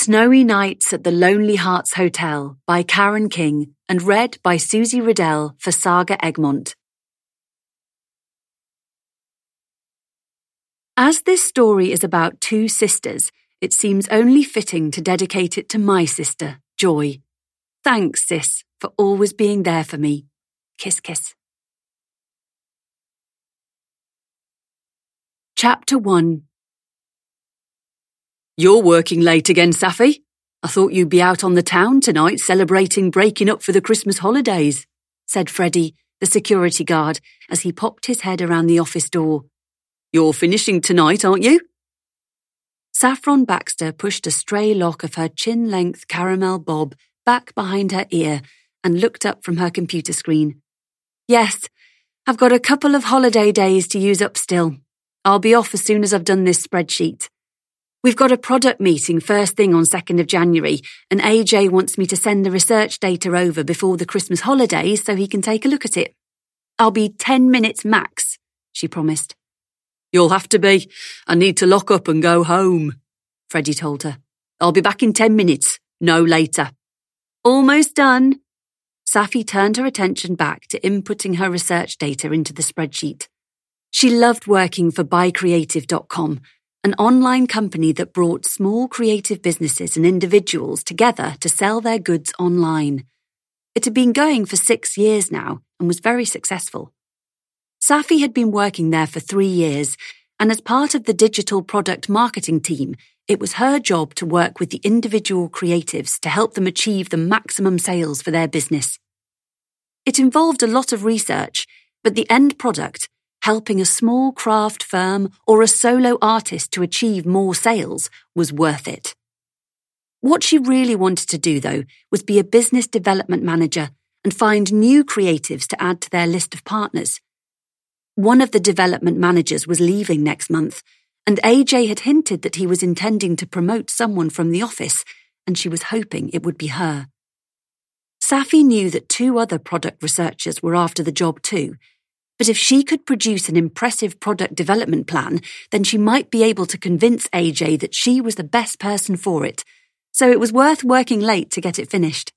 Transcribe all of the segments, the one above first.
Snowy Nights at the Lonely Hearts Hotel by Karen King and read by Susie Riddell for Saga Egmont. As this story is about two sisters, it seems only fitting to dedicate it to my sister, Joy. Thanks, sis, for always being there for me. Kiss, kiss. Chapter 1. You're working late again, Safi. I thought you'd be out on the town tonight celebrating breaking up for the Christmas holidays, said Freddie, the security guard, as he popped his head around the office door. You're finishing tonight, aren't you? Saffron Baxter pushed a stray lock of her chin-length caramel bob back behind her ear and looked up from her computer screen. Yes, I've got a couple of holiday days to use up still. I'll be off as soon as I've done this spreadsheet. We've got a product meeting first thing on 2nd of January, and AJ wants me to send the research data over before the Christmas holidays so he can take a look at it. I'll be 10 minutes max, she promised. You'll have to be. I need to lock up and go home, Freddie told her. I'll be back in 10 minutes, no later. Almost done. Safi turned her attention back to inputting her research data into the spreadsheet. She loved working for BuyCreative.com, an online company that brought small creative businesses and individuals together to sell their goods online. It had been going for 6 years now and was very successful. Safi had been working there for 3 years, and as part of the digital product marketing team, it was her job to work with the individual creatives to help them achieve the maximum sales for their business. It involved a lot of research, but the end product, helping a small craft firm or a solo artist to achieve more sales, was worth it. What she really wanted to do, though, was be a business development manager and find new creatives to add to their list of partners. One of the development managers was leaving next month, and AJ had hinted that he was intending to promote someone from the office, and she was hoping it would be her. Safi knew that 2 other product researchers were after the job too, but if she could produce an impressive product development plan, then she might be able to convince AJ that she was the best person for it, so it was worth working late to get it finished.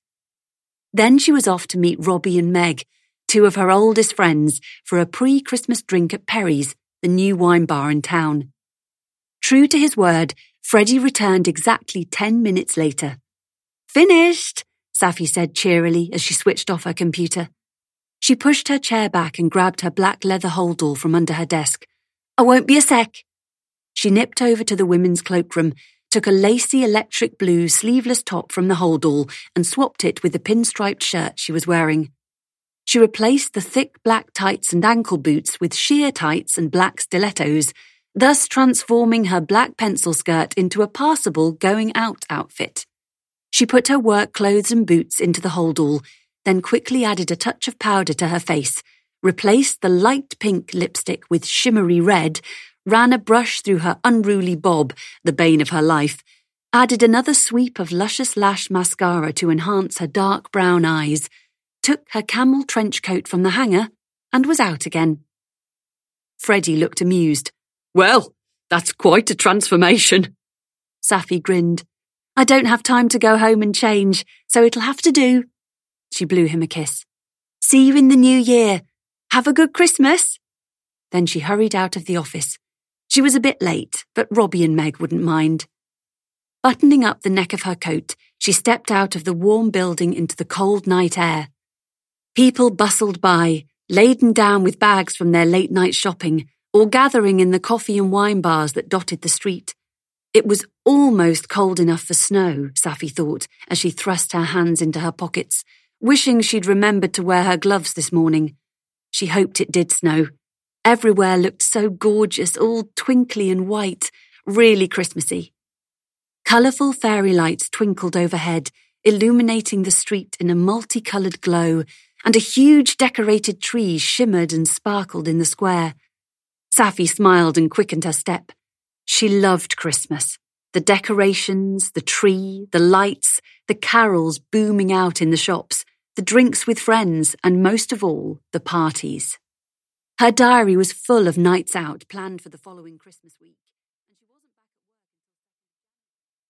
Then she was off to meet Robbie and Meg, 2 of her oldest friends, for a pre-Christmas drink at Perry's, the new wine bar in town. True to his word, Freddie returned exactly 10 minutes later. Finished, Safi said cheerily as she switched off her computer. She pushed her chair back and grabbed her black leather holdall from under her desk. I won't be a sec. She nipped over to the women's cloakroom, took a lacy electric blue sleeveless top from the holdall and swapped it with the pinstriped shirt she was wearing. She replaced the thick black tights and ankle boots with sheer tights and black stilettos, thus transforming her black pencil skirt into a passable going-out outfit. She put her work clothes and boots into the holdall, then quickly added a touch of powder to her face, replaced the light pink lipstick with shimmery red, ran a brush through her unruly bob, the bane of her life, added another sweep of luscious lash mascara to enhance her dark brown eyes, took her camel trench coat from the hanger, and was out again. Freddie looked amused. Well, that's quite a transformation. Safi grinned. I don't have time to go home and change, so it'll have to do. She blew him a kiss. See you in the new year. Have a good Christmas. Then she hurried out of the office. She was a bit late, but Robbie and Meg wouldn't mind. Buttoning up the neck of her coat, she stepped out of the warm building into the cold night air. People bustled by, laden down with bags from their late-night shopping, or gathering in the coffee and wine bars that dotted the street. It was almost cold enough for snow, Safi thought, as she thrust her hands into her pockets, wishing she'd remembered to wear her gloves this morning. She hoped it did snow. Everywhere looked so gorgeous, all twinkly and white, really Christmassy. Colourful fairy lights twinkled overhead, illuminating the street in a multicoloured glow, and a huge decorated tree shimmered and sparkled in the square. Safi smiled and quickened her step. She loved Christmas. The decorations, the tree, the lights, the carols booming out in the shops, the drinks with friends, and most of all, the parties. Her diary was full of nights out planned for the following Christmas week.